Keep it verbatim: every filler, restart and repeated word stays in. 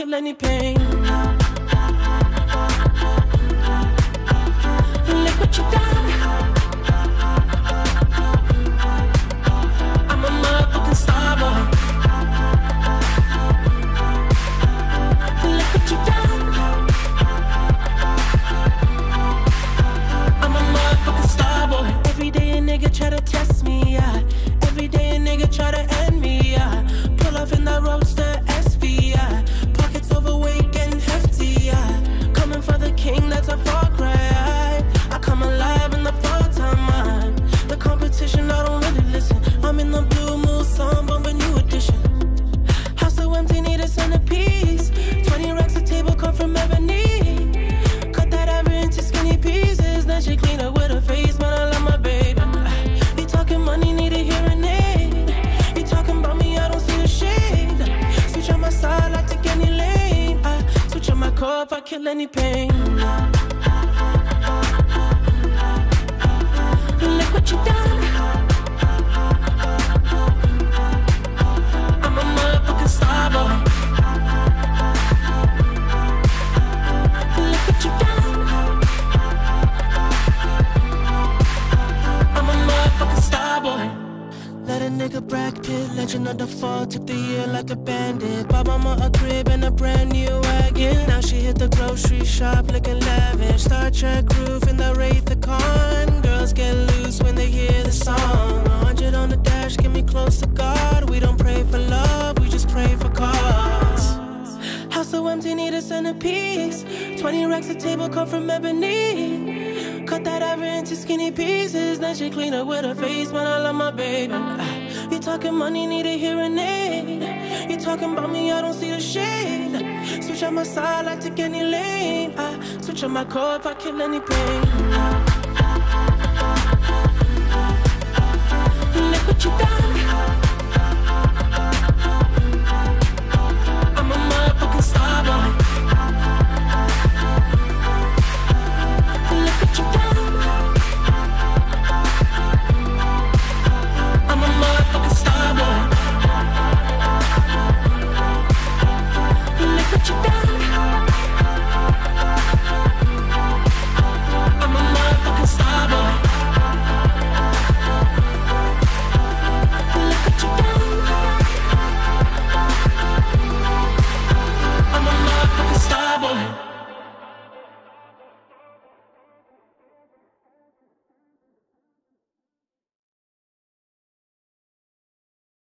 kill any pain. Look what you done. I'm a motherfucking star boy. Look what you done. I'm a motherfucking star boy. Every day a nigga try to test me, yeah. Every day a nigga try to end me, yeah. Pull off in that roadster S V, yeah. Pockets overweight getting hefty, yeah. Coming for the king, that's a far cry. I come alive in the fall time, man. The competition, I don't really listen. I'm in the blue moon, song bumping new edition. House so empty, need a centerpiece. Twenty racks a table come from ebony. Cut that average into skinny pieces. Then she clean up with her face, man, I love my baby. You talking money, need a hearing aid. You talking about me, I don't see the shade. Switch on my side, I take any lane. I switch on my core if I kill any pain. Look what you done. I'm a motherfucking star boy. Look what you done. I'm a motherfucking star boy. Let a nigga Brad Pitt, legend of the fall, took the year like a bandit. Bought mama a crib and a brand new wagon. Now she hit the grocery shop looking lavish. Star Trek roof in the Wraith the Con. Girls get loose when they hear the song. A hundred on the dash, get me close to God. We don't pray for love, we just pray for cause. House so empty, need a centerpiece. Twenty racks a table come from ebony. Cut that average into skinny pieces. Then she clean up with her face, man, I love my baby. You talking money, need a hearing aid. You talking about me, I don't see the shade. Switch on my side, I take any lane. I switch on my core if I kill any pain. Look what you done. I'm a motherfucking star boy. Look what you done. I'm a motherfucking star boy. Look what you done.